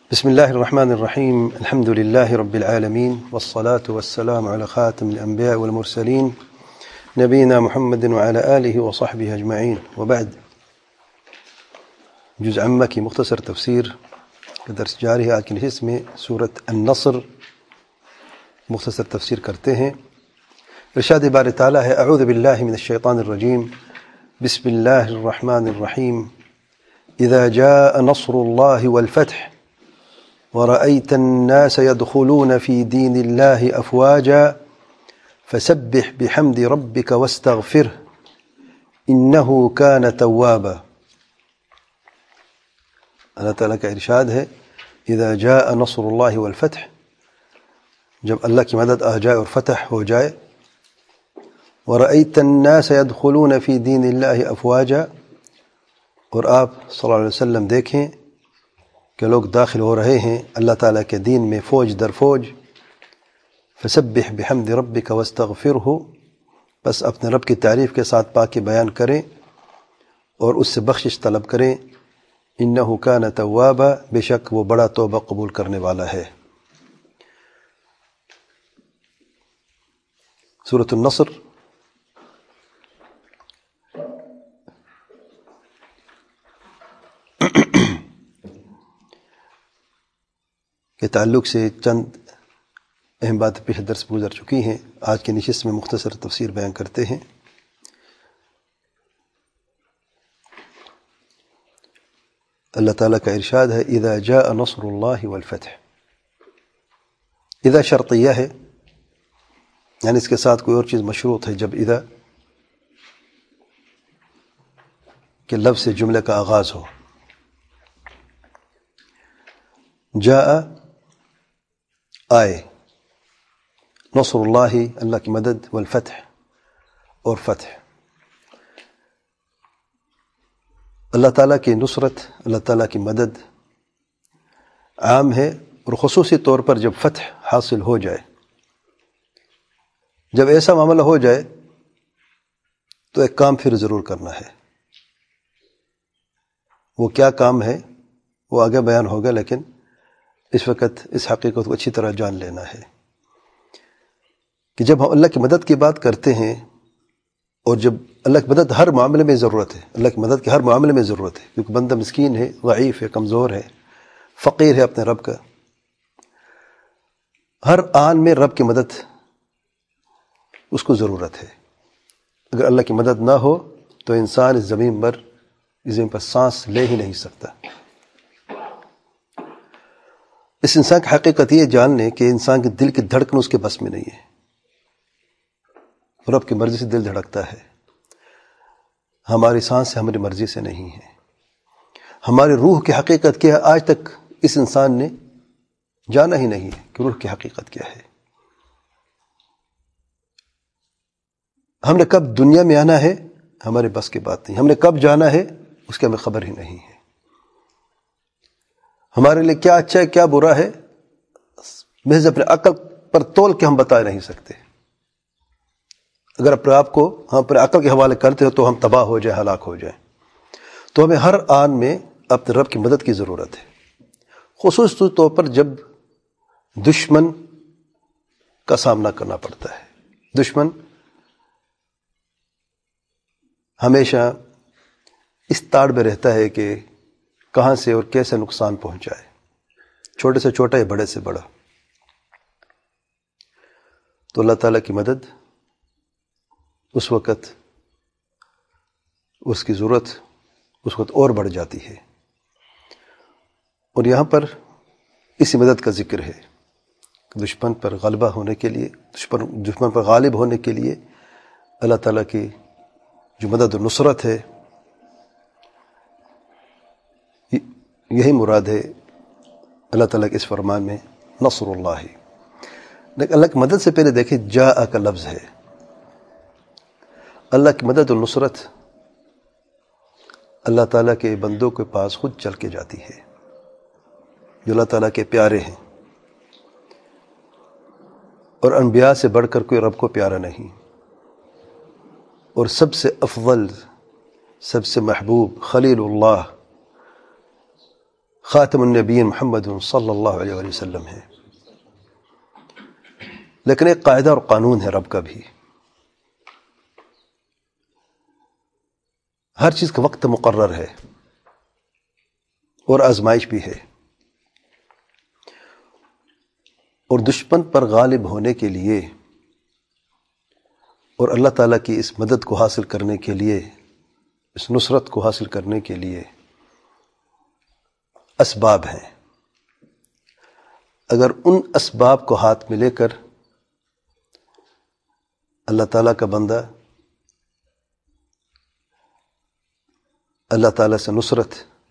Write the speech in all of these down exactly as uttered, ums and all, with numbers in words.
بسم الله الرحمن الرحيم. الحمد لله رب العالمين، والصلاة والسلام على خاتم الأنبياء والمرسلين نبينا محمد وعلى آله وصحبه أجمعين، وبعد. جزء عمك مختصر تفسير درس جاری ہے. آج کی نشست میں سورة النصر مختصر تفسیر کرتے ہیں. ارشاد باری تعالی ہے: اعوذ باللہ من الشیطان الرجیم، بسم اللہ الرحمن الرحیم. اذا جاء نصر اللہ والفتح ورأيت الناس يدخلون في دين الله أفواجا فسبح بحمد ربك واستغفره إنه كان توابا. اللہ تعالیٰ کا ارشاد ہے: اذا جاء نصر اللہ والفتح، جب اللہ کی مدد آ جائے اور فتح ہو جائے. ورأيت الناس يدخلون في دين الله أفواجا، اور آپ صلی اللہ علیہ وسلم دیکھیں کہ لوگ داخل ہو رہے ہیں اللہ تعالیٰ کے دین میں فوج در فوج. فسبح بحمد ربک واستغفرہ، بس اپنے رب کی تعریف کے ساتھ پاکی بیان کریں اور اس سے بخشش طلب کریں. انہ کان توابا، بے شک وہ بڑا توبہ قبول کرنے والا ہے. سورۃ النصر کے تعلق سے چند اہم باتیں پیش درس گزر چکی ہیں. آج کی نشست میں مختصر تفسیر بیان کرتے ہیں. اللہ تعالیٰ کا ارشاد ہے: اذا جاء نصر اللہ والفتح. اذا شرطیہ ہے، یعنی اس کے ساتھ کوئی اور چیز مشروط ہے. جب اذا کے لفظ سے جملے کا آغاز ہو. جاء آئے، نصر اللہ اللہ کی مدد، والفتح اور فتح. اللہ تعالیٰ کی نصرت، اللہ تعالیٰ کی مدد عام ہے، اور خصوصی طور پر جب فتح حاصل ہو جائے، جب ایسا معاملہ ہو جائے تو ایک کام پھر ضرور کرنا ہے. وہ کیا کام ہے وہ آگے بیان ہوگا، لیکن اس وقت اس حقیقت کو اچھی طرح جان لینا ہے کہ جب ہم اللہ کی مدد کی بات کرتے ہیں، اور جب اللہ کی مدد ہر معاملے میں ضرورت ہے، اللہ کی مدد کے ہر معاملے میں ضرورت ہے، کیونکہ بندہ مسکین ہے، ضعیف ہے، کمزور ہے، فقیر ہے اپنے رب کا. ہر آن میں رب کی مدد اس کو ضرورت ہے. اگر اللہ کی مدد نہ ہو تو انسان اس زمین پر اس زمین پر سانس لے ہی نہیں سکتا. اس انسان کی حقیقت یہ جان لیں کہ انسان کے دل کی دھڑکن اس کے بس میں نہیں ہے. رب کی مرضی سے دل دھڑکتا ہے، ہماری سانس سے، ہماری مرضی سے نہیں ہے. ہماری روح کی حقیقت کیا ہے، آج تک اس انسان نے جانا ہی نہیں ہے کہ روح کی حقیقت کیا ہے. ہم نے کب دنیا میں آنا ہے ہمارے بس کی بات نہیں. ہم نے کب جانا ہے اس کی ہمیں خبر ہی نہیں ہے. ہمارے لیے کیا اچھا ہے کیا برا ہے محض اپنے عقل پر تول کے ہم بتا نہیں سکتے. اگر اپنے آپ کو ہم اپنے عقل کے حوالے کرتے ہو تو ہم تباہ ہو جائیں، ہلاک ہو جائیں. تو ہمیں ہر آن میں اپنے رب کی مدد کی ضرورت ہے، خصوصی طور پر جب دشمن کا سامنا کرنا پڑتا ہے. دشمن ہمیشہ اس تاڑ میں رہتا ہے کہ کہاں سے اور کیسے نقصان پہنچائے، چھوٹے سے چھوٹا یا بڑے سے بڑا. تو اللہ تعالیٰ کی مدد اس وقت اس کی ضرورت اس وقت اور بڑھ جاتی ہے. اور یہاں پر اسی مدد کا ذکر ہے. دشمن پر غلبہ ہونے کے لیے، دشمن دشمن پر غالب ہونے کے لیے اللہ تعالیٰ کی جو مدد و نصرت ہے، یہی مراد ہے اللہ تعالیٰ کے اس فرمان میں نصر اللہ. لیکن اللہ کی مدد سے پہلے دیکھیں جاء کا لفظ ہے. اللہ کی مدد و نصرت اللہ تعالیٰ کے بندوں کے پاس خود چل کے جاتی ہے، جو اللہ تعالیٰ کے پیارے ہیں. اور انبیاء سے بڑھ کر کوئی رب کو پیارا نہیں. اور سب سے افضل، سب سے محبوب خلیل اللہ، خاتم النبیین محمد صلی اللہ علیہ وآلہ وسلم ہے. لیکن ایک قاعدہ اور قانون ہے رب کا بھی. ہر چیز کا وقت مقرر ہے اور آزمائش بھی ہے. اور دشمن پر غالب ہونے کے لیے اور اللہ تعالیٰ کی اس مدد کو حاصل کرنے کے لیے، اس نصرت کو حاصل کرنے کے لیے اسباب ہیں. اگر ان اسباب کو ہاتھ میں لے کر اللہ تعالیٰ کا بندہ اللہ تعالیٰ سے نصرت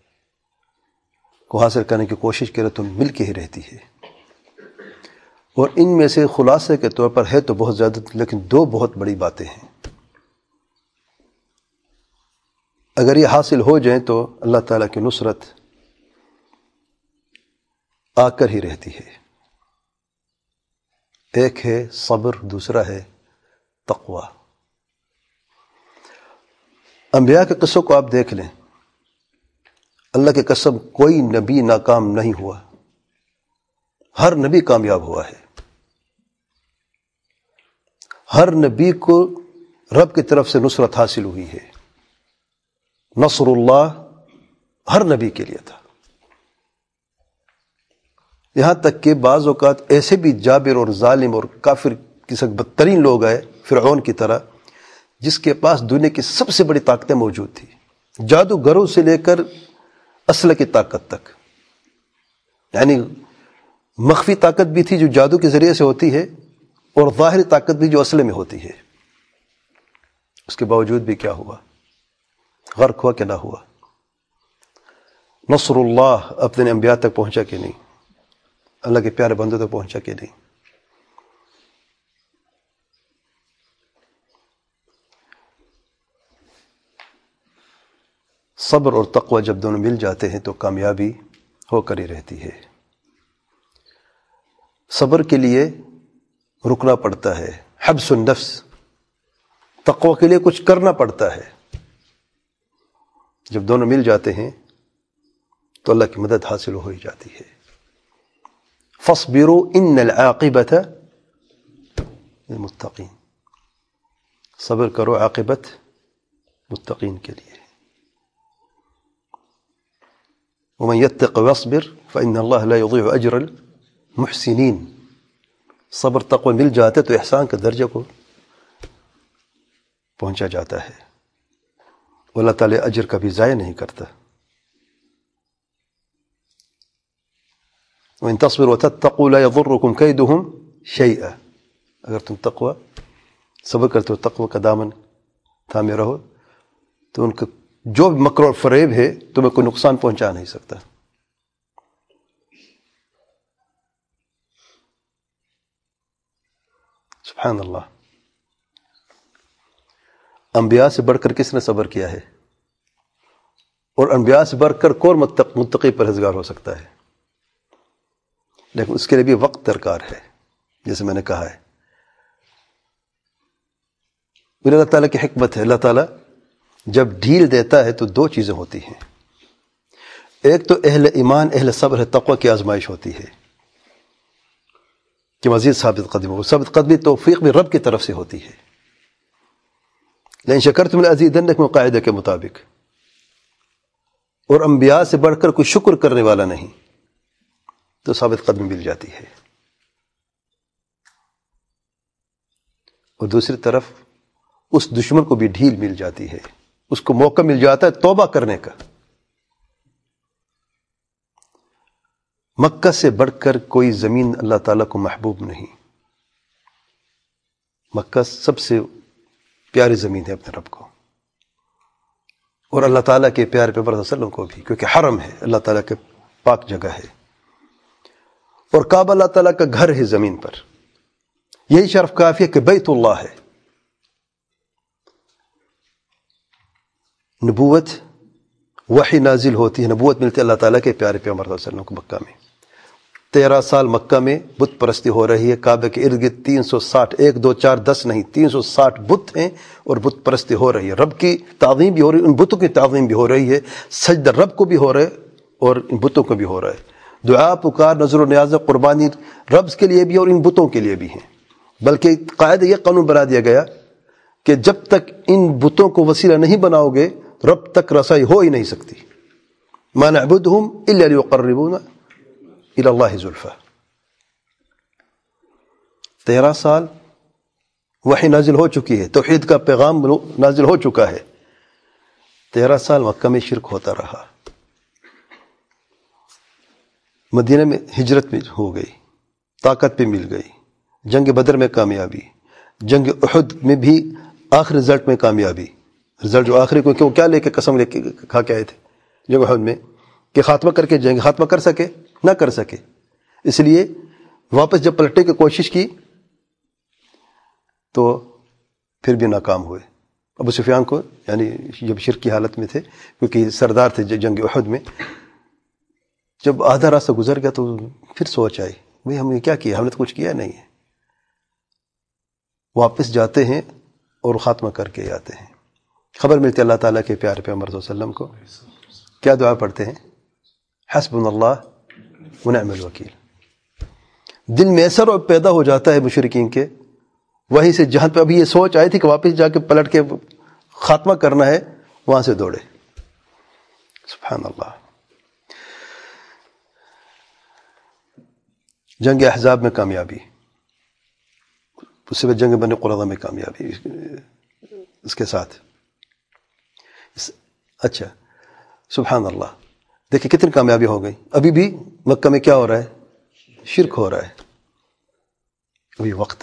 کو حاصل کرنے کی کوشش کرے تو مل کے ہی رہتی ہے. اور ان میں سے خلاصے کے طور پر ہے تو بہت زیادہ، لیکن دو بہت بڑی باتیں ہیں. اگر یہ حاصل ہو جائیں تو اللہ تعالیٰ کی نصرت آ کر ہی رہتی ہے. ایک ہے صبر، دوسرا ہے تقوی. انبیاء کے قصوں کو آپ دیکھ لیں، اللہ کے قسم کوئی نبی ناکام نہیں ہوا، ہر نبی کامیاب ہوا ہے. ہر نبی کو رب کی طرف سے نصرت حاصل ہوئی ہے. نصر اللہ ہر نبی کے لیے تھا. یہاں تک کہ بعض اوقات ایسے بھی جابر اور ظالم اور کافر قسم بدترین لوگ آئے، فرعون کی طرح، جس کے پاس دنیا کی سب سے بڑی طاقتیں موجود تھی، جادوگروں سے لے کر اسلحے کی طاقت تک. یعنی مخفی طاقت بھی تھی جو جادو کے ذریعے سے ہوتی ہے، اور ظاہری طاقت بھی جو اسلحے میں ہوتی ہے. اس کے باوجود بھی کیا ہوا؟ غرق ہوا کہ نہ ہوا؟ نصر اللہ اپنے انبیاء تک پہنچا کہ نہیں؟ اللہ کے پیارے بندوں تک پہنچا کہ نہیں؟ صبر اور تقوی جب دونوں مل جاتے ہیں تو کامیابی ہو کر ہی رہتی ہے. صبر کے لیے رکنا پڑتا ہے، حبس النفس. تقوی کے لیے کچھ کرنا پڑتا ہے. جب دونوں مل جاتے ہیں تو اللہ کی مدد حاصل ہو ہی جاتی ہے. فاصبروا ان العاقبۃ للمتقین. صبر کرو، عاقبت متقین کے لیے. ومن يتق ويصبر فإن الله لا يضيع أجر المحسنين. صبر تقوی مل جاتے تو احسان کے درجے کو پہنچا جاتا ہے. اللہ تعالی اجر کبھی ضائع نہیں کرتا. وَإِن تَصْبِرُوا وَتَتَّقُوا لَا يَضُرُّكُمْ كَيْدُهُمْ شَيْئًا. اگر تم تقوی صبر کرتے ہو، تقوی کا دامن تھامے رہو، تو ان کا جو بھی مکر اور فریب ہے تمہیں کوئی نقصان پہنچا نہیں سکتا. سبحان اللہ. انبیاء سے بڑھ کر کس نے صبر کیا ہے؟ اور انبیاء سے بڑھ کر کون متقی پرہیزگار ہو سکتا ہے؟ لیکن اس کے لیے بھی وقت درکار ہے. جیسے میں نے کہا ہے، اللہ تعالیٰ کی حکمت ہے. اللہ تعالیٰ جب ڈھیل دیتا ہے تو دو چیزیں ہوتی ہیں. ایک تو اہل ایمان، اہل صبر ہے، تقوی کی آزمائش ہوتی ہے کہ مزید ثابت قدمی ہو. ثابت قدمی توفیق بھی رب کی طرف سے ہوتی ہے. لئن شکرتم لأزیدنکم قاعدہ کے مطابق. اور انبیاء سے بڑھ کر کوئی شکر کرنے والا نہیں، تو ثابت قدمی مل جاتی ہے. اور دوسری طرف اس دشمن کو بھی ڈھیل مل جاتی ہے، اس کو موقع مل جاتا ہے توبہ کرنے کا. مکہ سے بڑھ کر کوئی زمین اللہ تعالیٰ کو محبوب نہیں. مکہ سب سے پیاری زمین ہے اپنے رب کو، اور اللہ تعالیٰ کے پیارے پیغمبر صلی اللہ علیہ وسلم کو بھی، کیونکہ حرم ہے، اللہ تعالیٰ کے پاک جگہ ہے. اور کعبہ اللہ تعالیٰ کا گھر ہے زمین پر. یہی شرف کافی ہے کہ بیت اللہ ہے. نبوت وحی نازل ہوتی ہے، نبوت ملتی ہے اللہ تعالیٰ کے پیارے پیغمبر صلی اللہ علیہ وسلم کو مکہ میں. تیرہ سال مکہ میں بت پرستی ہو رہی ہے. کعبے کے ارد گرد تین سو ساٹھ، ایک دو چار دس نہیں، تین سو ساٹھ بت ہیں، اور بت پرستی ہو رہی ہے. رب کی تعظیم بھی ہو رہی ہے، ان بتوں کی تعظیم بھی ہو رہی ہے، سجدہ رب کو بھی ہو رہا ہے، اور ان بتوں کو بھی ہو رہا ہے۔ دعا پکار نظر و نیاز قربانی ربز کے لیے بھی اور ان بتوں کے لیے بھی ہیں، بلکہ قاعدہ یہ قانون بنا دیا گیا کہ جب تک ان بتوں کو وسیلہ نہیں بناؤ گے رب تک رسائی ہو ہی نہیں سکتی۔ ما نعبدهم الا ليقربونا الى الله زلفى۔ تیرہ سال وحی نازل ہو چکی ہے، توحید کا پیغام نازل ہو چکا ہے، تیرہ سال مکہ میں شرک ہوتا رہا، مدینہ میں ہجرت میں ہو گئی، طاقت پہ مل گئی، جنگ بدر میں کامیابی، جنگ احد میں بھی آخر رزلٹ میں کامیابی، رزلٹ جو آخری کو کہ وہ کیا لے کے قسم لے کے کھا کے آئے تھے جنگ احد میں کہ خاتمہ کر کے جنگ خاتمہ کر سکے، نہ کر سکے، اس لیے واپس جب پلٹنے کی کوشش کی تو پھر بھی ناکام ہوئے۔ ابو سفیان کو یعنی جب شرک کی حالت میں تھے، کیونکہ سردار تھے جنگ احد میں، جب آدھا راستہ گزر گیا تو پھر سوچ آئی بھئی ہم نے کیا کیا، ہم نے تو کچھ کیا نہیں ہے۔ واپس جاتے ہیں اور خاتمہ کر کے آتے ہیں۔ خبر ملتی اللہ تعالیٰ کے پیارے پیغمبر صلی اللہ علیہ وسلم کو، کیا دعا پڑھتے ہیں؟ حسبنا اللہ ونعم الوکیل۔ دل میں اثر اور پیدا ہو جاتا ہے مشرکین کے، وہیں سے جہاں پہ ابھی یہ سوچ آئی تھی کہ واپس جا کے پلٹ کے خاتمہ کرنا ہے، وہاں سے دوڑے۔ سبحان اللہ۔ جنگ احزاب میں کامیابی، اس سے بعد جنگ بنی قریظہ میں کامیابی اس کے ساتھ۔ اچھا سبحان اللہ، دیکھیں کتنی کامیابی ہو گئی۔ ابھی بھی مکہ میں کیا ہو رہا ہے؟ شرک ہو رہا ہے، ابھی وقت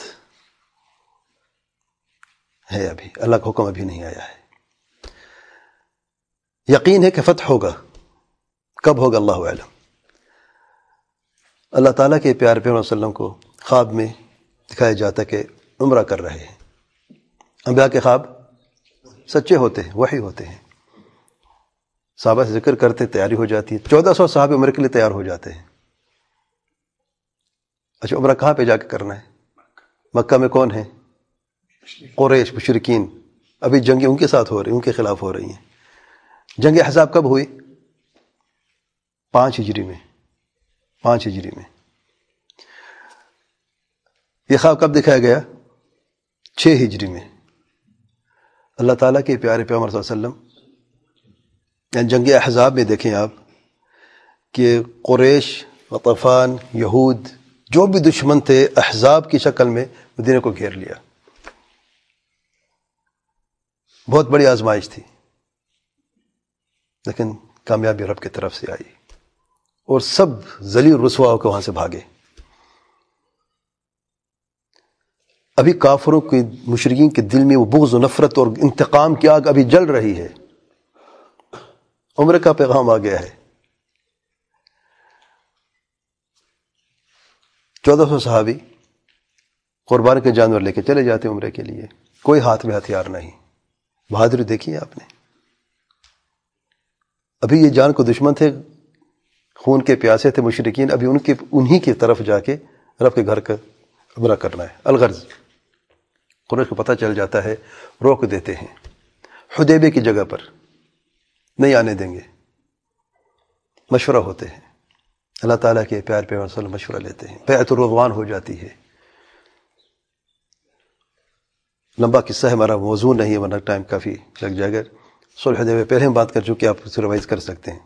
ہے، ابھی اللہ کا حکم ابھی نہیں آیا ہے۔ یقین ہے کہ فتح ہوگا، کب ہوگا اللہ اعلم۔ اللہ تعالیٰ کے پیارے پیغمبر صلی اللہ علیہ وسلم کو خواب میں دکھایا جاتا کہ عمرہ کر رہے ہیں۔ انبیاء کے خواب سچے ہوتے ہیں، وحی ہوتے ہیں، صحابہ سے ذکر کرتے تیاری ہو جاتی ہے، چودہ سو صحابہ عمرے کے لیے تیار ہو جاتے ہیں۔ اچھا عمرہ کہاں پہ جا کے کرنا ہے؟ مکہ میں کون ہے؟ قریش، مشرکین، ابھی جنگیں ان کے ساتھ ہو رہی ہیں، ان کے خلاف ہو رہی ہیں۔ جنگ احزاب کب ہوئی؟ پانچ ہجری میں، پانچ ہجری میں۔ یہ خواب کب دکھایا گیا؟ چھ ہجری میں۔ اللہ تعالیٰ کے پیارے پیغمبر صلی اللہ علیہ وسلم یعنی جنگ احزاب میں دیکھیں آپ کہ قریش، غطفان، یہود جو بھی دشمن تھے احزاب کی شکل میں مدینہ کو گھیر لیا۔ بہت بڑی آزمائش تھی، لیکن کامیابی رب کی طرف سے آئی اور سب ذلیل رسوا ہو کے وہاں سے بھاگے۔ ابھی کافروں کے مشرکین کے دل میں وہ بغض و نفرت اور انتقام کی آگ ابھی جل رہی ہے۔ عمرے کا پیغام آ گیا ہے، چودہ سو صحابی قربان کے جانور لے کے چلے جاتے عمرے کے لیے، کوئی ہاتھ میں ہتھیار نہیں۔ بہادری دیکھی آپ نے؟ ابھی یہ جان کو دشمن تھے، خون کے پیاسے تھے مشرکین، ابھی ان کے انہی کی طرف جا کے رب کے گھر کا عمرہ کرنا ہے۔ الغرض قریش کو پتہ چل جاتا ہے، روک دیتے ہیں حدیبیہ کی جگہ پر، نہیں آنے دیں گے۔ مشورہ ہوتے ہیں، اللہ تعالیٰ کے پیار پیغمبر صلی اللہ علیہ وسلم مشورہ لیتے ہیں، بیعت الرضوان ہو جاتی ہے۔ لمبا قصہ ہے، ہمارا موضوع نہیں ہے ورنہ ٹائم کافی لگ جائے گا۔ صلح حدیبیہ پہلے ہم بات کر چکے، آپ اسے ریوائز کر سکتے ہیں۔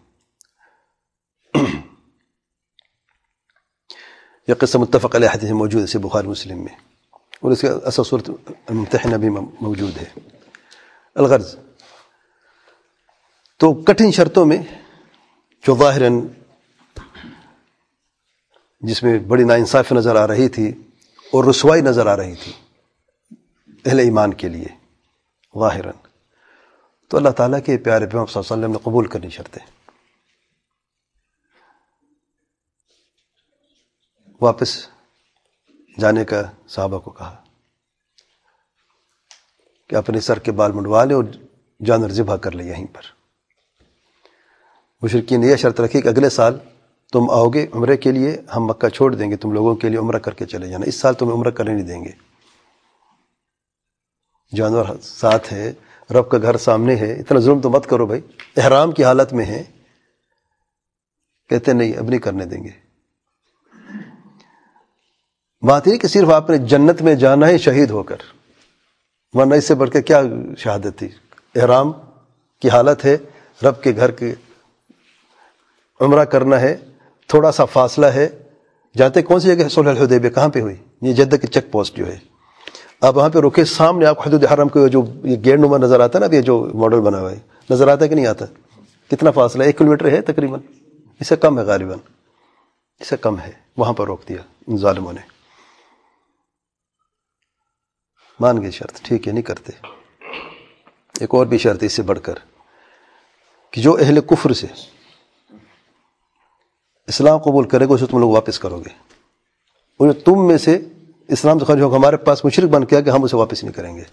یہ قصہ متفق علیہ حدیث موجود ہے اسے بخاری مسلم میں، اور اس کا اصل صورت الممتحنہ بھی موجود ہے۔ الغرض تو کٹھن شرطوں میں جو ظاہراً جس میں بڑی ناانصافی نظر آ رہی تھی اور رسوائی نظر آ رہی تھی اہل ایمان کے لیے ظاہراً، تو اللہ تعالیٰ کے پیارے پیغمبر صلی اللہ علیہ وسلم نے قبول کرنی شرطیں۔ واپس جانے کا صحابہ کو کہا کہ اپنے سر کے بال منڈوا لیں اور جانور ذبح کر لیں یہیں پر۔ مشرکین نے یہ شرط رکھی کہ اگلے سال تم آؤ گے عمرے کے لیے، ہم مکہ چھوڑ دیں گے، تم لوگوں کے لیے عمرہ کر کے چلے جانا، اس سال تمہیں عمرہ کرنے نہیں دیں گے۔ جانور ساتھ ہے، رب کا گھر سامنے ہے، اتنا ظلم تو مت کرو بھائی، احرام کی حالت میں ہے، کہتے نہیں اب نہیں کرنے دیں گے. بات یہ کہ صرف آپ نے جنت میں جانا ہے شہید ہو کر، ورنہ اس سے بڑھ کے کیا شہادت تھی. احرام کی حالت ہے، رب کے گھر کے عمرہ کرنا ہے، تھوڑا سا فاصلہ ہے. جاتے کون سی جگہ؟ صلح الحدیبیہ. کہاں پہ ہوئی؟ یہ جدہ کی چیک پوسٹ جو ہے. آپ وہاں پہ رکے، سامنے آپ حدود حرم کو جو یہ گیٹ نما نظر آتا ہے نا، اب یہ جو ماڈل بنا ہوا ہے نظر آتا ہے کہ نہیں آتا؟ کتنا فاصلہ؟ ایک کلو میٹر ہے تقریباً، اس سے کم ہے غالباً، اس سے کم ہے. وہاں پر روک دیا ان ظالموں نے. مان گئے شرط، ٹھیک ہے نہیں کرتے. ایک اور بھی شرط اس سے بڑھ کر کہ جو اہل کفر سے اسلام قبول کرے گا اسے تم لوگ واپس کرو گے، اور جو تم میں سے اسلام سے خارج ہوگا ہمارے پاس مشرک بن کے کہ ہم اسے واپس نہیں کریں گے.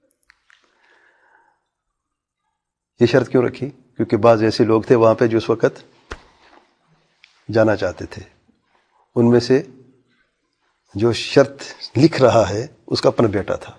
یہ شرط کیوں رکھی؟ کیونکہ بعض ایسے لوگ تھے وہاں پہ جو اس وقت جانا چاہتے تھے. ان میں سے جو شرط لکھ رہا ہے اس کا اپنا بیٹا تھا،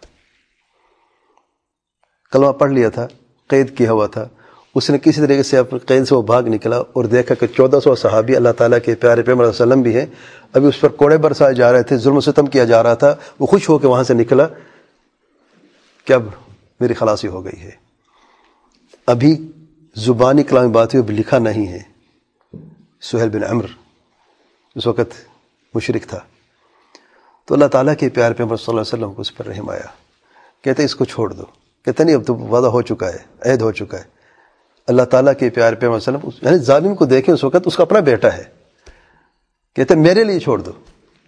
کلمہ پڑھ لیا تھا، قید کیا ہوا تھا. اس نے کسی طریقے سے اپنے قید سے وہ بھاگ نکلا اور دیکھا کہ چودہ سو صحابی اللہ تعالیٰ کے پیارے پیغمبر صلی اللہ علیہ وسلم بھی ہیں، ابھی اس پر کوڑے برسائے جا رہے تھے، ظلم و ستم کیا جا رہا تھا. وہ خوش ہو کے وہاں سے نکلا کہ اب میری خلاصی ہو گئی ہے. ابھی زبانی کلامی بات ہوئی، اب لکھا نہیں ہے. سہیل بن عمرو اس وقت مشرک تھا. تو اللہ تعالیٰ کے پیارے پیغمبر صلی اللہ علیہ وسلم کو اس پر رحم آیا. کہتے اس کو چھوڑ دو. کہتے نہیں اب تو وعدہ ہو چکا ہے، عہد ہو چکا ہے. اللہ تعالیٰ کے پیارے پیغمبر صلی اللہ علیہ وسلم یعنی ظالم کو دیکھیں اس وقت اس کا اپنا بیٹا ہے. کہتے میرے لیے چھوڑ دو.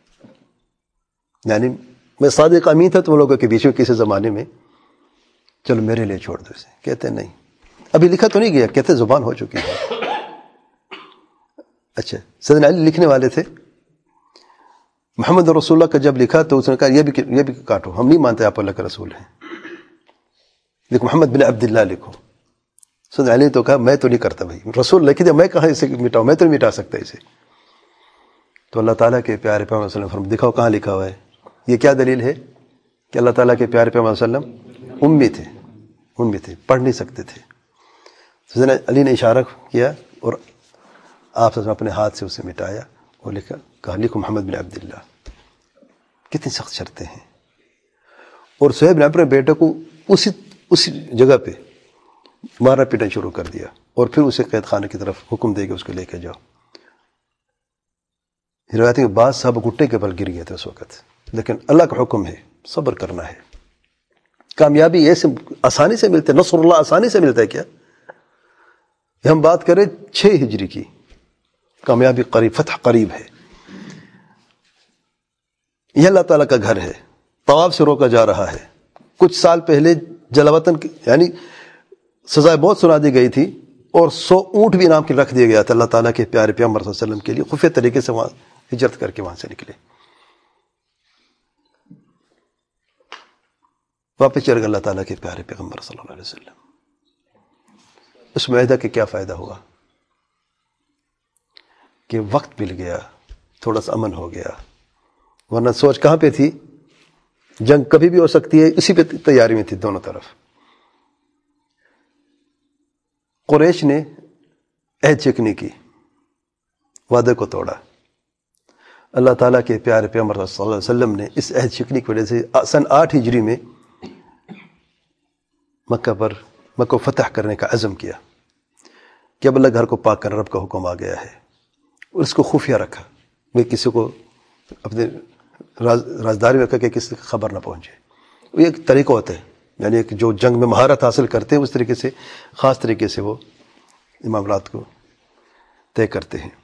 یعنی میں صادق امین تھا تم لوگوں کے بیچ میں کسی زمانے میں، چلو میرے لیے چھوڑ دو اسے. کہتے نہیں ابھی لکھا تو نہیں گیا. کہتے زبان ہو چکی ہے. اچھا سیدنا علی لکھنے والے تھے. محمد رسول اللہ کا جب لکھا تو اس نے کہا یہ بھی یہ بھی کاٹو، ہم نہیں مانتے آپ اللہ کا رسول ہیں. لیکن محمد بن عبداللہ لکھو. سیدنا علی تو کہا میں تو نہیں کرتا بھائی، رسول لکھ دیا، میں کہاں اسے مٹاؤں، میں تو نہیں مٹا سکتا اسے. تو اللہ تعالیٰ کے پیارے پیغمبر صلی اللہ علیہ وسلم دکھاؤ کہاں لکھا ہوا ہے. یہ کیا دلیل ہے کہ اللہ تعالیٰ کے پیارے پیغمبر صلی اللہ علیہ وسلم امی تھے، امی تھے، پڑھ نہیں سکتے تھے. سیدنا علی نے اشارہ کیا اور آپ اپنے ہاتھ سے اسے مٹایا اور لکھا، کہا لکھو محمد بن عبداللہ. کتنی سخت شرطیں ہیں. اور سہیل بن عمرو بیٹے کو اسی اسی جگہ پہ مارنا پیٹنا شروع کر دیا اور پھر اسے قید خانے کی طرف حکم دے کے اس کو لے کے جاؤ. روایت کے بعد صاحب گھٹنے کے بل گر گئے تھے اس وقت. لیکن اللہ کا حکم ہے، صبر کرنا ہے. کامیابی ایسے آسانی سے ملتے، نصر اللہ آسانی سے ملتا ہے کیا؟ ہم بات کریں چھ ہجری کی، کامیابی قریب، فتح قریب ہے. یہ اللہ تعالیٰ کا گھر ہے، طواف سے روکا جا رہا ہے. کچھ سال پہلے جلاوطن یعنی سزائے موت سنا دی گئی تھی اور سو اونٹ بھی انعام کے رکھ دیا گیا تھا اللہ تعالیٰ کے پیارے پیغمبر صلی اللہ علیہ وسلم کے لیے. خفیہ طریقے سے وہاں ہجرت کر کے وہاں سے نکلے، واپس چل گئے اللہ تعالیٰ کے پیارے پیغمبر صلی اللہ علیہ وسلم. اس معاہدہ کے کیا فائدہ ہوا کہ وقت مل گیا، تھوڑا سا امن ہو گیا. ورنہ سوچ کہاں پہ تھی؟ جنگ کبھی بھی ہو سکتی ہے، اسی پہ تیاری میں تھی دونوں طرف. قریش نے عہد چکنی کی، وعدے کو توڑا. اللہ تعالیٰ کے پیارے پیغمبر صلی اللہ علیہ وسلم نے اس عہد چکنی کی وجہ سے سن آٹھ ہجری میں مکہ پر مکہ فتح کرنے کا عزم کیا کہ اب اللہ گھر کو پاک کرنا، رب کا حکم آ گیا ہے. اور اس کو خفیہ رکھا، میں کسی کو اپنے راز رازداری میں رکھا کہ کسی کی خبر نہ پہنچے. یہ ایک طریقہ ہوتا ہے، یعنی ایک جو جنگ میں مہارت حاصل کرتے ہیں اس طریقے سے خاص طریقے سے وہ معاملات کو طے کرتے ہیں.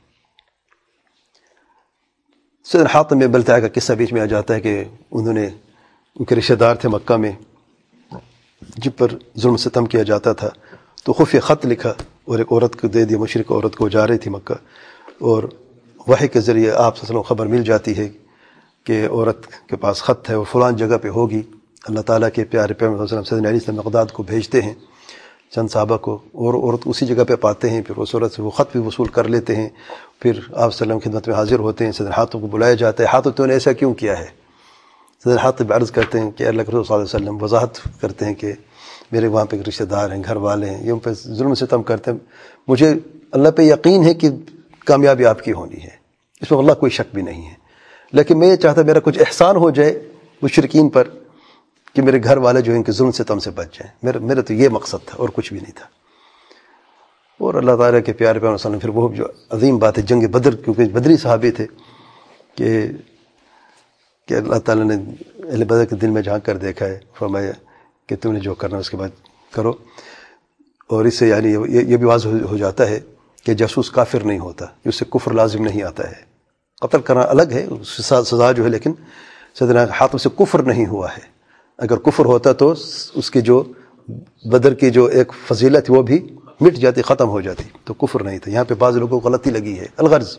سیدنا حاتم بن بلتع کا قصہ بیچ میں آ جاتا ہے کہ انہوں نے ان کے رشتہ دار تھے مکہ میں جن پر ظلم ستم کیا جاتا تھا، تو خفیہ خط لکھا اور ایک عورت کو دے دیا، مشرق عورت کو جا رہی تھی مکہ، اور وحی کے ذریعے آپ صلی اللہ علیہ وسلم خبر مل جاتی ہے کہ عورت کے پاس خط ہے اور فلان جگہ پہ ہوگی. اللہ تعالیٰ کے پیارے پیغمبر صلی اللہ علیہ وسلم سیدنا علی سے مقداد کو بھیجتے ہیں، چند صحابہ کو، اور عورت اسی جگہ پہ پاتے ہیں. پھر اس عورت سے وہ خط بھی وصول کر لیتے ہیں. پھر آپ صلی اللہ علیہ وسلم خدمت میں حاضر ہوتے ہیں. سیدنا حاتم کو بلایا جاتا ہے. حاتم تو نے ایسا کیوں کیا ہے؟ سیدنا حاتم عرض کرتے ہیں کہ اللہ کے رسول صلی اللہ علیہ وسلم وضاحت کرتے ہیں کہ میرے وہاں پہ رشتہ دار ہیں، گھر والے ہیں، یہ ان پہ ظلم ستم کرتے ہیں. مجھے اللہ پہ یقین ہے کہ کامیابی آپ کی ہونی ہے، اس میں واللہ کوئی شک بھی نہیں ہے۔ لیکن میں یہ چاہتا میرا کچھ احسان ہو جائے مشرکین پر کہ میرے گھر والے جو ان کے ظلم سے تم سے بچ جائیں، میرا میرا تو یہ مقصد تھا اور کچھ بھی نہیں تھا۔ اور اللہ تعالیٰ کے پیارے پیغمبر صلی اللہ علیہ وسلم، پھر وہ جو عظیم بات ہے جنگ بدر، کیونکہ بدری صحابی تھے، کہ کہ اللہ تعالیٰ نے اہل بدر کے دل میں جھانک کر دیکھا ہے، فرمایا کہ تم نے جو کرنا اس کے بعد کرو۔ اور اس سے یعنی یہ بھی واضح ہو جاتا ہے کہ جاسوس کافر نہیں ہوتا، اس سے کفر لازم نہیں آتا ہے۔ قتل کرنا الگ ہے، سزا جو ہے، لیکن سیدنا حاتم سے کفر نہیں ہوا ہے۔ اگر کفر ہوتا تو اس کی جو بدر کی جو ایک فضیلت وہ بھی مٹ جاتی، ختم ہو جاتی، تو کفر نہیں تھا۔ یہاں پہ بعض لوگوں کو غلطی لگی ہے، الغرض۔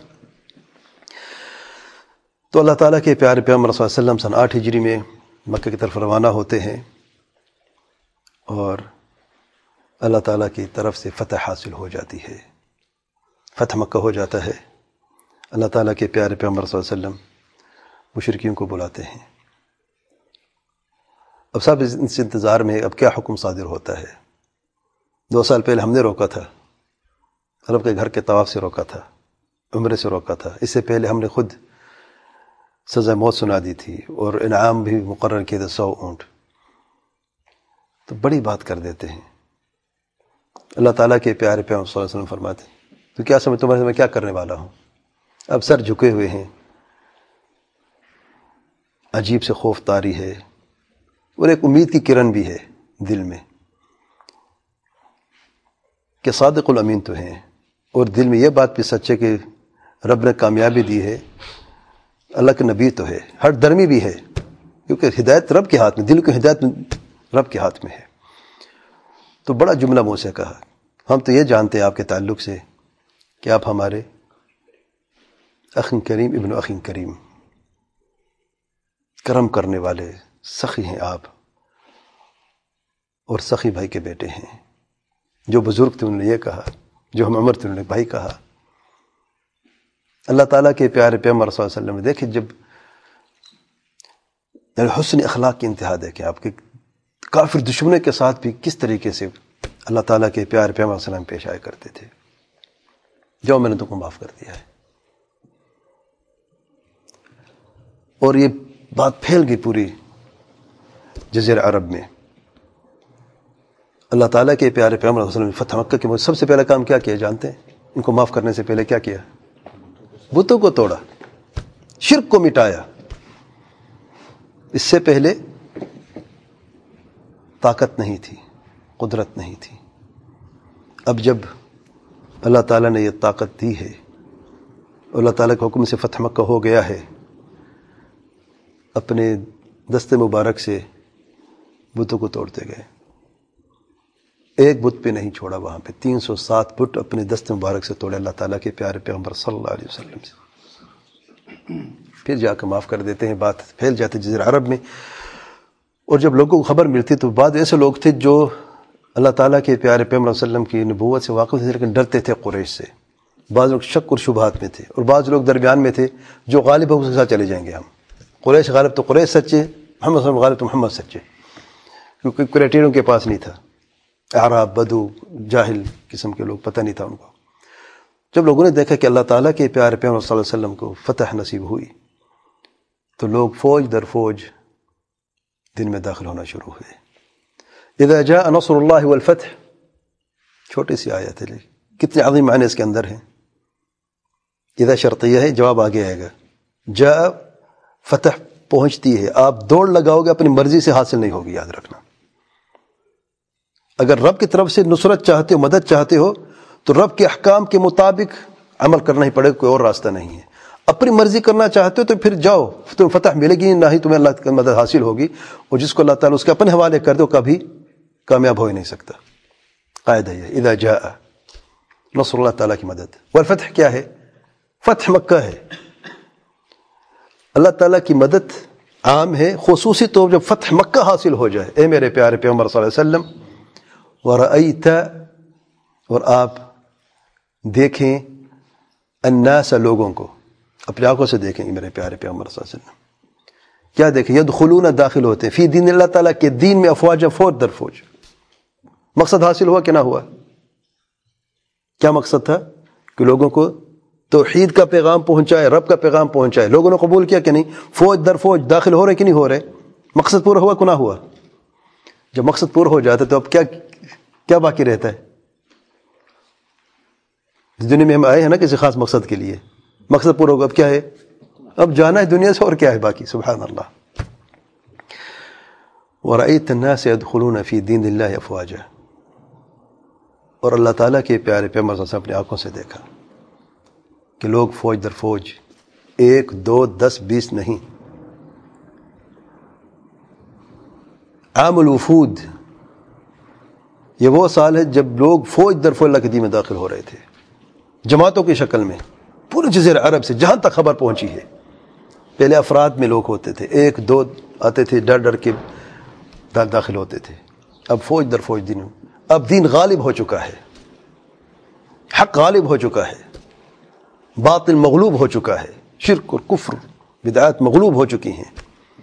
تو اللہ تعالیٰ کے پیارے پیغمبر صلی اللہ علیہ وسلم سن آٹھ ہجری میں مکہ کی طرف روانہ ہوتے ہیں، اور اللہ تعالیٰ کی طرف سے فتح حاصل ہو جاتی ہے، فتح مکہ ہو جاتا ہے۔ اللہ تعالیٰ کے پیارے پیغمبر صلی اللہ علیہ وسلم مشرکین کو بلاتے ہیں۔ اب سب اس انتظار میں اب کیا حکم صادر ہوتا ہے۔ دو سال پہلے ہم نے روکا تھا، رب کے گھر کے طواف سے روکا تھا، عمرے سے روکا تھا۔ اس سے پہلے ہم نے خود سزا موت سنا دی تھی، اور انعام بھی مقرر کیے تھے، سو اونٹ۔ تو بڑی بات کر دیتے ہیں۔ اللہ تعالیٰ کے پیارے پیغمبر صلی اللہ علیہ وسلم فرماتے ہیں تو کیا سمجھ تمہارے میں کیا کرنے والا ہوں؟ اب سر جھکے ہوئے ہیں، عجیب سے خوف طاری ہے، اور ایک امید کی کرن بھی ہے دل میں کہ صادق الامین تو ہیں، اور دل میں یہ بات بھی سچ ہے کہ رب نے کامیابی دی ہے، اللہ کے نبی تو ہے، ہر درمی بھی ہے، کیونکہ ہدایت رب کے ہاتھ میں، دل کی ہدایت رب کے ہاتھ میں ہے۔ تو بڑا جملہ منہ سے کہا، ہم تو یہ جانتے ہیں آپ کے تعلق سے کہ آپ ہمارے اخ کریم ابن اخ کریم، کرم کرنے والے سخی ہیں آپ، اور سخی بھائی کے بیٹے ہیں۔ جو بزرگ تھے انہوں نے یہ کہا، جو ہم عمر تھے انہوں نے بھائی کہا۔ اللہ تعالیٰ کے پیارے پیغمبر صلی اللہ علیہ وسلم نے دیکھیں، جب حسن اخلاق کی انتہا دیکھیں آپ کے کافر دشمنوں کے ساتھ بھی کس طریقے سے اللہ تعالیٰ کے پیارے پیغمبر صلی اللہ علیہ وسلم پیش آیا کرتے تھے، جو میں نے تم کو معاف کر دیا ہے۔ اور یہ بات پھیل گئی پوری جزیرہ عرب میں۔ اللہ تعالیٰ کے پیارے پیغمبر صلی اللہ علیہ وسلم نے فتح مکہ کے سب سے پہلا کام کیا کیا جانتے ہیں؟ ان کو معاف کرنے سے پہلے کیا کیا؟ بتوں کو توڑا، شرک کو مٹایا۔ اس سے پہلے طاقت نہیں تھی، قدرت نہیں تھی۔ اب جب اللہ تعالیٰ نے یہ طاقت دی ہے، اللہ تعالیٰ کے حکم سے فتح مکہ ہو گیا ہے، اپنے دست مبارک سے بتوں کو توڑتے گئے، ایک بت پہ نہیں چھوڑا، وہاں پہ تین سو سات بت اپنے دست مبارک سے توڑے اللہ تعالیٰ کے پیارے پیغمبر صلی اللہ علیہ وسلم سے۔ پھر جا کے معاف کر دیتے ہیں، بات پھیل جاتی جزیرہ عرب میں۔ اور جب لوگوں کو خبر ملتی تو بعض ایسے لوگ تھے جو اللہ تعالیٰ کے پیارے پیغمبر صلی اللہ علیہ وسلم کی نبوت سے واقف تھے، لیکن ڈرتے تھے قریش سے۔ بعض لوگ شک اور شبہات میں تھے، اور بعض لوگ درمیان میں تھے جو غالب ہو اس کے ساتھ چلے جائیں گے ہم، قریش غالب تو قریش سچے، محمد صلی اللہ علیہ وسلم غالب تو محمد سچے، کیونکہ کرائٹیریا کے پاس نہیں تھا۔ اعراب، بدو، جاہل قسم کے لوگ، پتہ نہیں تھا ان کو۔ جب لوگوں نے دیکھا کہ اللہ تعالیٰ کے پیارے پیغمبر صلی اللہ علیہ وسلم کو فتح نصیب ہوئی، تو لوگ فوج در فوج دن میں داخل ہونا شروع ہوئے۔ اذا جاء نصر اللہ والفتح، چھوٹی سی آیت ہے، کتنے عظیم معنی اس کے اندر ہیں۔ اذا شرطیہ ہے، جواب آگے آئے گا۔ جاء، فتح پہنچتی ہے، آپ دوڑ لگاؤ گے، اپنی مرضی سے حاصل نہیں ہوگی، یاد رکھنا۔ اگر رب کی طرف سے نصرت چاہتے ہو، مدد چاہتے ہو، تو رب کے احکام کے مطابق عمل کرنا ہی پڑے گا، کوئی اور راستہ نہیں ہے۔ اپنی مرضی کرنا چاہتے ہو تو پھر جاؤ، تمہیں فتح ملے گی، نہ ہی تمہیں اللہ کی مدد حاصل ہوگی، اور جس کو اللہ تعالیٰ اس کے اپنے حوالے کر دے وہ کبھی کامیاب ہو ہی نہیں سکتا۔ قاعدہ یہ، اذا جاء نصر اللہ، تعالیٰ کی مدد۔ والفتح کیا ہے؟ فتح مکہ ہے۔ اللہ تعالیٰ کی مدد عام ہے، خصوصی طور جب فتح مکہ حاصل ہو جائے۔ اے میرے پیارے پیغمبر صلی اللہ علیہ وسلم، وَرَأَيْتَ، اور آپ دیکھیں، الناس، لوگوں کو، اپنے آنکھوں سے دیکھیں گے میرے پیارے پیغمبر صلی اللہ علیہ وسلم۔ کیا دیکھیں؟ یدخلون، داخل ہوتے ہیں، فی دین اللہ تعالیٰ کے دین میں، افواج، فوج در فوج۔ مقصد حاصل ہوا کہ نہ ہوا؟ کیا مقصد تھا؟ کہ لوگوں کو توحید کا پیغام پہنچائے، رب کا پیغام پہنچائے. لوگوں نے قبول کیا کہ نہیں؟ فوج در فوج داخل ہو رہے کہ نہیں ہو رہے؟ مقصد پورا ہوا کہ نہ ہوا؟ جب مقصد پورا ہو جاتا ہے تو اب کیا کیا باقی رہتا ہے؟ اس دنیا میں ہم آئے ہیں نا کسی خاص مقصد کے لیے، مقصد پورا ہوگا، اب کیا ہے؟ اب جانا ہے دنیا سے، اور کیا ہے باقی؟ سبحان اللہ. وَرَأَيْتَ النَّاسَ يَدْخُلُونَ فِي دِينِ اللَّهِ أَفْوَاجًا، اور اللہ تعالیٰ کے پیارے پیغمبر صلی اللہ علیہ وسلم اپنی آنکھوں سے دیکھا کہ لوگ فوج در فوج، ایک دو دس بیس نہیں. عام الوفود، یہ وہ سال ہے جب لوگ فوج در فوج اللہ کے دین میں داخل ہو رہے تھے، جماعتوں کی شکل میں، پورے جزیرہ عرب سے جہاں تک خبر پہنچی ہے. پہلے افراد میں لوگ ہوتے تھے، ایک دو آتے تھے، ڈر ڈر کے داخل ہوتے تھے. اب فوج در فوج دین، اب دین غالب ہو چکا ہے، حق غالب ہو چکا ہے، باطل مغلوب ہو چکا ہے، شرک اور کفر بدعات مغلوب ہو چکی ہیں.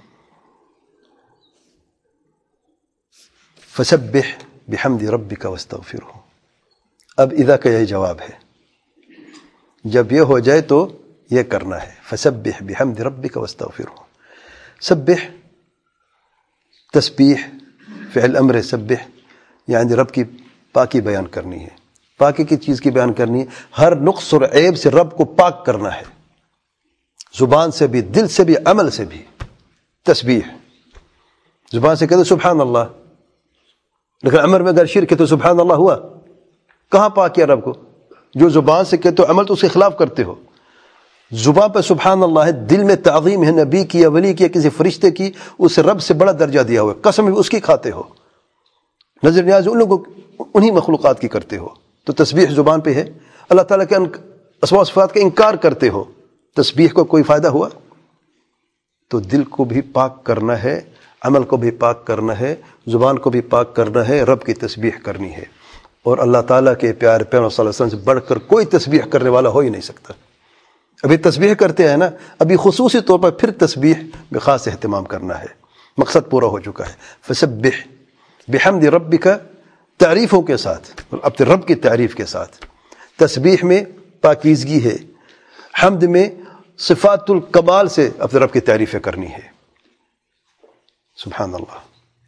فسبح بحمد ربک واستغفرہ. اب اذا کا یہی جواب ہے، جب یہ ہو جائے تو یہ کرنا ہے، فسبح بحمد ربک واستغفرہ. سبح تسبیح، فعل امر سبح، یعنی رب کی پاکی بیان کرنی ہے. پاکی کی چیز کی بیان کرنی ہے، ہر نقص اور عیب سے رب کو پاک کرنا ہے، زبان سے بھی، دل سے بھی، عمل سے بھی. تسبیح زبان سے کہتے سبحان اللہ، لیکن عمل میں اگر شرک ہے تو سبحان اللہ ہوا؟ کہاں پاک کیا رب کو؟ جو زبان سے کہتے ہو عمل تو اس کے خلاف کرتے ہو. زبان پہ سبحان اللہ ہے، دل میں تعظیم ہے نبی کی یا ولی کی یا کسی فرشتے کی، اس رب سے بڑا درجہ دیا ہوا ہے، قسم بھی اس کی کھاتے ہو، نظر نیاز ان لوگوں انہی مخلوقات کی کرتے ہو. تو تسبیح زبان پہ ہے. اللہ تعالیٰ کے اسماء و صفات کا انکار کرتے ہو، تسبیح کو کوئی فائدہ ہوا؟ تو دل کو بھی پاک کرنا ہے، عمل کو بھی پاک کرنا ہے، زبان کو بھی پاک کرنا ہے، رب کی تسبیح کرنی ہے. اور اللہ تعالیٰ کے پیارے پیغمبر صلی اللہ علیہ وسلم سے بڑھ کر کوئی تسبیح کرنے والا ہو ہی نہیں سکتا. ابھی تسبیح کرتے ہیں نا، ابھی خصوصی طور پر پھر تسبیح میں خاص اہتمام کرنا ہے، مقصد پورا ہو چکا ہے. فسبح بحمد ربک، تعریفوں کے ساتھ، اپنے رب کی تعریف کے ساتھ. تسبیح میں پاکیزگی ہے، حمد میں صفات الکمال سے اپنے رب کی تعریفیں کرنی ہے. سبحان اللہ.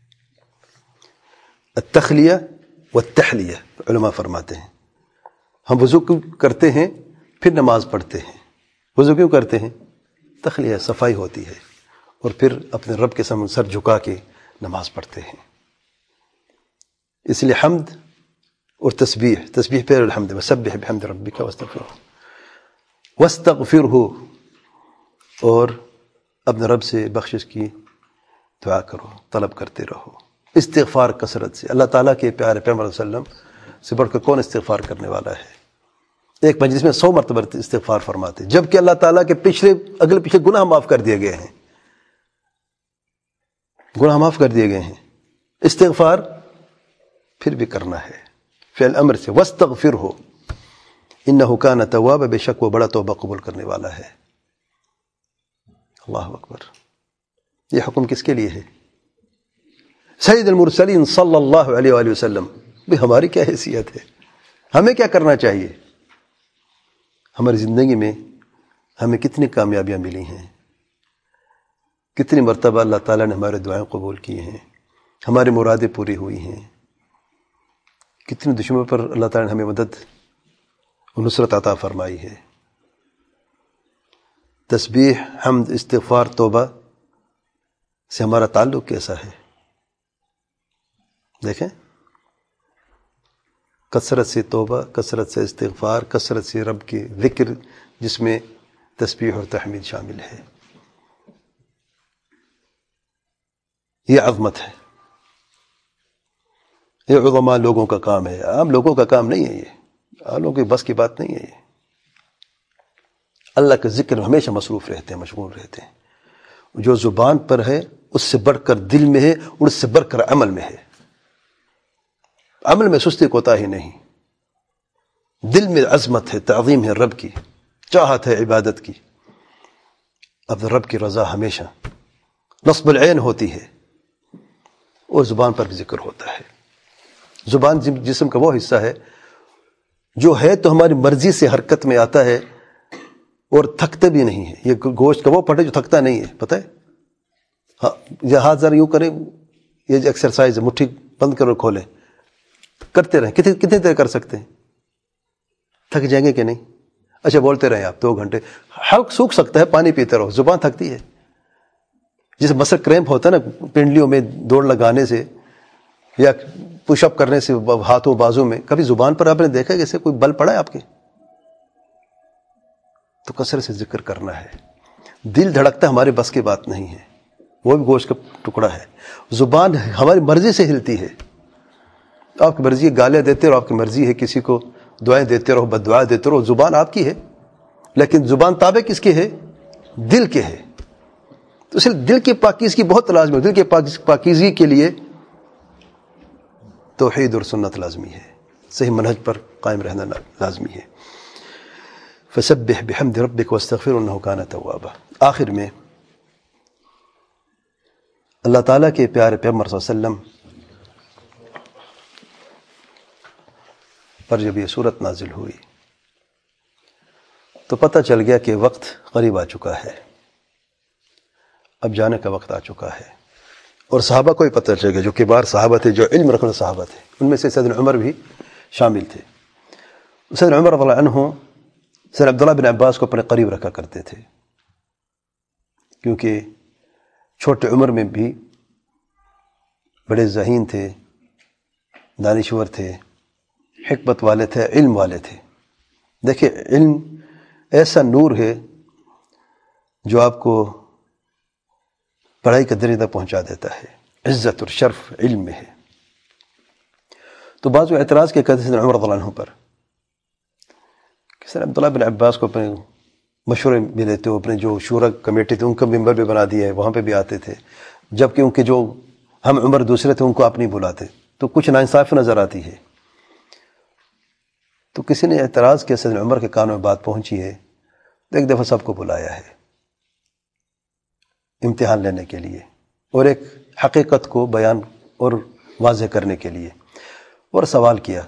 التخلیہ والتحلیہ، علماء فرماتے ہیں ہم وضو کرتے ہیں پھر نماز پڑھتے ہیں. وضو کیوں کرتے ہیں؟ تخلیہ، صفائی ہوتی ہے، اور پھر اپنے رب کے سامنے سر جھکا کے نماز پڑھتے ہیں. اس لیے حمد اور تسبیح، تسبیح پہ الحمد، وسبح بحمد ربک واستغفرہ. واستغفرہ، اور اپنے رب سے بخشش کی دعا کرو، طلب کرتے رہو. استغفار کثرت سے. اللہ تعالیٰ کے پیارے پیغمبر صلی اللہ علیہ وسلم سے بڑھ کر کون استغفار کرنے والا ہے؟ ایک مجلس میں سو مرتبہ استغفار فرماتے، جبکہ اللہ تعالیٰ کے پچھلے اگلے پچھلے گناہ معاف کر دیے گئے ہیں، گناہ معاف کر دیے گئے ہیں. استغفار پھر بھی کرنا ہے، فعل امر سے. واستغفرہ انہ کان توابا، بے شک وہ بڑا توبہ قبول کرنے والا ہے. اللہ اکبر. یہ حکم کس کے لیے ہے؟ سید المرسلین صلی اللہ علیہ وآلہ وسلم. بھی ہماری کیا حیثیت ہے؟ ہمیں کیا کرنا چاہیے؟ ہماری زندگی میں ہمیں کتنی کامیابیاں ملی ہیں، کتنی مرتبہ اللہ تعالیٰ نے ہمارے دعائیں قبول کی ہیں، ہماری مرادیں پوری ہوئی ہیں، کتنے دشمنوں پر اللہ تعالیٰ نے ہمیں مدد و نصرت عطا فرمائی ہے. تسبیح، حمد، استغفار، توبہ سے ہمارا تعلق کیسا ہے؟ دیکھیں، کثرت سے توبہ، کثرت سے استغفار، کثرت سے رب کی ذکر، جس میں تسبیح اور تحمید شامل ہے. یہ عظمت ہے، یہ عظماء لوگوں کا کام ہے، عام لوگوں کا کام نہیں ہے. یہ عام لوگوں کی بس کی بات نہیں ہے. یہ اللہ کے ذکر میں ہمیشہ مصروف رہتے ہیں، مشغول رہتے ہیں. جو زبان پر ہے اس سے بڑھ کر دل میں ہے، اور اس سے بڑھ کر عمل میں ہے. عمل میں سستی کوتاہی نہیں، دل میں عظمت ہے، تعظیم ہے رب کی، چاہت ہے عبادت کی. اب رب کی رضا ہمیشہ نصب العین ہوتی ہے، اور زبان پر بھی ذکر ہوتا ہے. زبان جسم کا وہ حصہ ہے جو ہے تو ہماری مرضی سے حرکت میں آتا ہے، اور تھکتے بھی نہیں ہیں. یہ گوشت کا وہ پڑھے جو تھکتا نہیں ہے, پتہ ہے. ہاں یہ ہاتھ ذرا یوں کریں, یہ جو ایکسرسائز ہے, مٹھی بند کرو کھولیں, کرتے رہیں. کتنی کتنی دیر کر سکتے ہیں؟ تھک جائیں گے کہ نہیں؟ اچھا بولتے رہیں آپ دو گھنٹے, حلق سوکھ سکتا ہے, پانی پیتے رہو, زبان تھکتی ہے. جسے مسل کریمپ ہوتا ہے نا پنڈلیوں میں دوڑ لگانے سے یا پش اپ کرنے سے ہاتھوں بازو میں, کبھی زبان پر آپ نے دیکھا کہ اسے کوئی بل پڑا ہے آپ کے؟ تو کثرت سے ذکر کرنا ہے. دل دھڑکتا ہمارے بس کی بات نہیں ہے, وہ بھی گوشت کا ٹکڑا ہے. زبان ہماری مرضی سے ہلتی ہے. آپ کی مرضی ہے گالیاں دیتے رہو, آپ کی مرضی ہے کسی کو دعائیں دیتے رہو, بد دعائیں دیتے رہو, زبان آپ کی ہے. لیکن زبان تابع کس کی ہے؟ دل کے ہے. تو اس لیے دل کی پاکیزگی بہت لازمی ہے. دل کی پاکیزگی کے لیے توحید اور سنت لازمی ہے, صحیح منہج پر قائم رہنا لازمی ہے. فسبح بحمد ربک واستغفر انہ کان توابا. آخر میں اللہ تعالیٰ کے پیارے پیغمبر صلی اللہ علیہ وسلم پر جب یہ صورت نازل ہوئی تو پتہ چل گیا کہ وقت قریب آ چکا ہے, اب جانے کا وقت آ چکا ہے. اور صحابہ کو ہی پتہ چل گیا, جو کبار صحابہ تھے, جو علم رکھنے صحابہ تھے, ان میں سے سیدنا عمر بھی شامل تھے. سیدنا عمر رضی اللہ عنہ سیدنا عبداللہ بن عباس کو اپنے قریب رکھا کرتے تھے, کیونکہ چھوٹے عمر میں بھی بڑے ذہین تھے, دانشور تھے, حکمت والے تھے, علم والے تھے. دیکھیں علم ایسا نور ہے جو آپ کو پڑھائی کا درجہ تک پہنچا دیتا ہے. عزت اور شرف علم میں ہے. تو بعض اعتراض کیا کرتے ہیں عمر رضی اللہ عنہ پر کہ سر عبداللہ بن عباس کو اپنے مشورے بھی لیتے ہو, اپنے جو شورا کمیٹی تھے ان کا ممبر بھی بنا دیا ہے, وہاں پہ بھی آتے تھے, جبکہ ان کے جو ہم عمر دوسرے تھے ان کو آپ نہیں بلاتے, تو کچھ ناانصافی نظر آتی ہے. تو کسی نے اعتراض کیا, سیدنا عمر کے کانوں میں بات پہنچی ہے, تو ایک دفعہ سب کو بلایا ہے امتحان لینے کے لیے, اور ایک حقیقت کو بیان اور واضح کرنے کے لیے, اور سوال کیا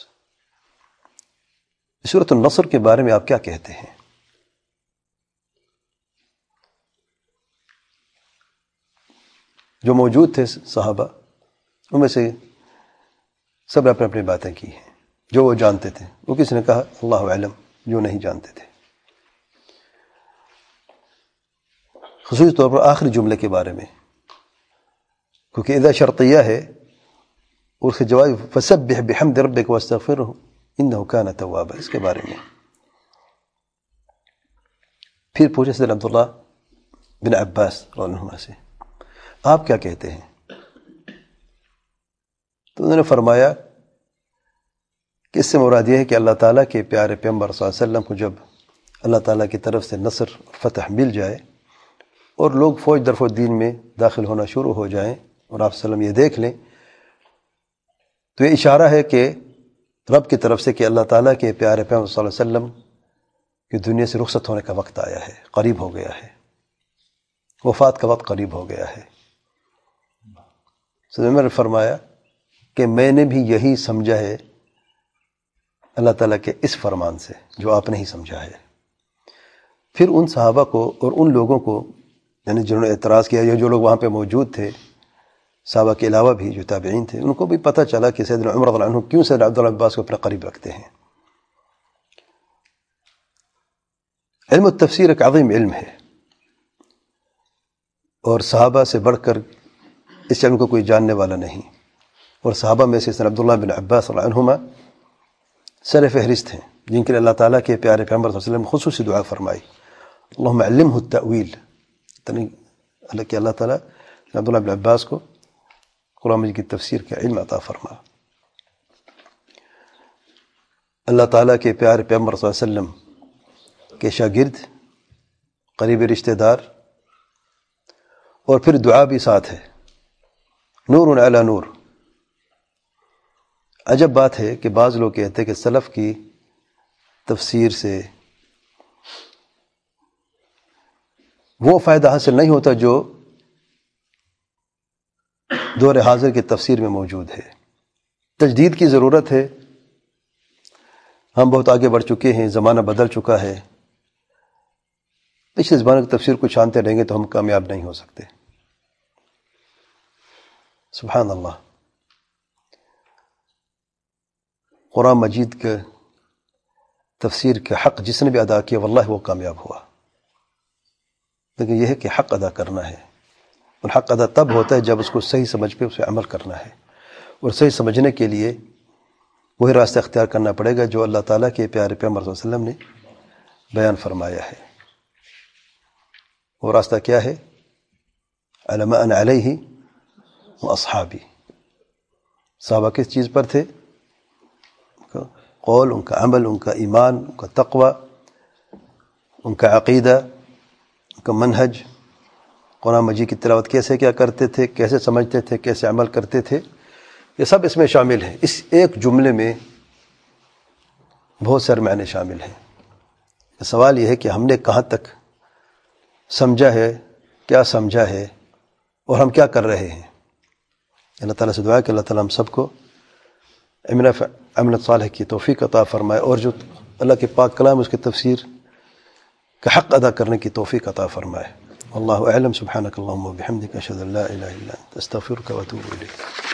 سورۃ النصر کے بارے میں آپ کیا کہتے ہیں؟ جو موجود تھے صحابہ ان میں سے سب نے اپنے اپنی باتیں کی ہیں, جو وہ جانتے تھے. وہ کسی نے کہا اللہ علم, جو نہیں جانتے تھے. خصوصی طور پر آخری جملے کے بارے میں, کیونکہ اذا شرطیہ ہے, اور اس کے جواب فسبح بحمد ربک واستغفرہ انہ کان توابا, اس کے بارے میں. پھر پوچھے سیدنا عبداللہ بن عباس رضی اللہ عنہ سے, آپ کیا کہتے ہیں؟ تو انہوں نے فرمایا کہ اس سے مراد یہ ہے کہ اللہ تعالیٰ کے پیارے پیغمبر صلی اللہ علیہ وسلم کو جب اللہ تعالیٰ کی طرف سے نصر فتح مل جائے اور لوگ فوج در فوج دین میں داخل ہونا شروع ہو جائیں, اور آپ صلی اللہ علیہ وسلم یہ دیکھ لیں, تو یہ اشارہ ہے کہ رب کی طرف سے کہ اللہ تعالیٰ کے پیارے پیغمبر صلی اللہ علیہ وسلم کی دنیا سے رخصت ہونے کا وقت آیا ہے, قریب ہو گیا ہے, وفات کا وقت قریب ہو گیا ہے. سیدنا عمر نے فرمایا کہ میں نے بھی یہی سمجھا ہے اللہ تعالیٰ کے اس فرمان سے جو آپ نے ہی سمجھا ہے. پھر ان صحابہ کو اور ان لوگوں کو, یعنی جنہوں نے اعتراض کیا, یا جو لوگ وہاں پہ موجود تھے صحابہ کے علاوہ بھی جو تابعین تھے, ان کو بھی پتہ چلا کہ سیدنا عمر رضی اللہ عنہ کیوں سیدنا عبداللہ عباس کو اپنے قریب رکھتے ہیں. علم التفسیر ایک عظیم علم ہے, اور صحابہ سے بڑھ کر اس علم کو کوئی جاننے والا نہیں. اور صحابہ میں سے سیدنا عبداللہ بن عباس رضی اللہ عنہما سر فہرست ہیں, جن کے لیے اللہ تعالیٰ کے پیارے پیغمبر صلی اللہ علیہ وسلم خصوصی دعا فرمائی, اللہم علمہ التأویل, کہ اللہ تعالیٰ عبداللہ بن عباس کو قرآن مجید کی تفسیر کا علم عطا فرما. اللہ تعالیٰ کے پیارے پیغمبر صلی اللہ علیہ وسلم کے شاگرد, قریبی رشتہ دار, اور پھر دعا بھی ساتھ ہے, نور علی نور. عجب بات ہے کہ بعض لوگ کہتے ہیں کہ سلف کی تفسیر سے وہ فائدہ حاصل نہیں ہوتا جو دور حاضر کی تفسیر میں موجود ہے. تجدید کی ضرورت ہے, ہم بہت آگے بڑھ چکے ہیں, زمانہ بدل چکا ہے, پچھلی زبانوں کی تفسیر کو چھانتے رہیں گے تو ہم کامیاب نہیں ہو سکتے. سبحان اللہ. قرآن مجید کے تفسیر کے حق جس نے بھی ادا کیا واللہ وہ کامیاب ہوا. لیکن یہ ہے کہ حق ادا کرنا ہے، اور حق ادا تب ہوتا ہے جب اس کو صحیح سمجھ پہ اسے عمل کرنا ہے، اور صحیح سمجھنے کے لیے وہی راستہ اختیار کرنا پڑے گا جو اللہ تعالیٰ کے پیارے پیغمبر صلی اللہ علیہ وسلم نے بیان فرمایا ہے. وہ راستہ کیا ہے؟ علی ما انا علیہ واصحابی. صحابہ کس چیز پر تھے؟ قول، ان کا عمل، ان کا ایمان، ان کا تقوی، ان کا عقیدہ، ان کا منہج. قرآن مجید کی تلاوت کیسے کیا کرتے تھے، کیسے سمجھتے تھے، کیسے عمل کرتے تھے، یہ سب اس میں شامل ہے. اس ایک جملے میں بہت سارے معنی شامل ہیں. سوال یہ ہے کہ ہم نے کہاں تک سمجھا ہے، کیا سمجھا ہے، اور ہم کیا کر رہے ہیں. اللہ تعالیٰ سے دعا ہے کہ اللہ تعالیٰ ہم سب کو عمل صالح کی توفیق عطا فرمائے، اور جو اللہ کے پاک کلام اس کی تفسیر کا حق ادا کرنے کی توفیق عطا فرمائے. واللہ اعلم. سبحانک اللہم و بحمدک، اشہد ان لا الہ الا انت، استغفرک و اتوب الیک.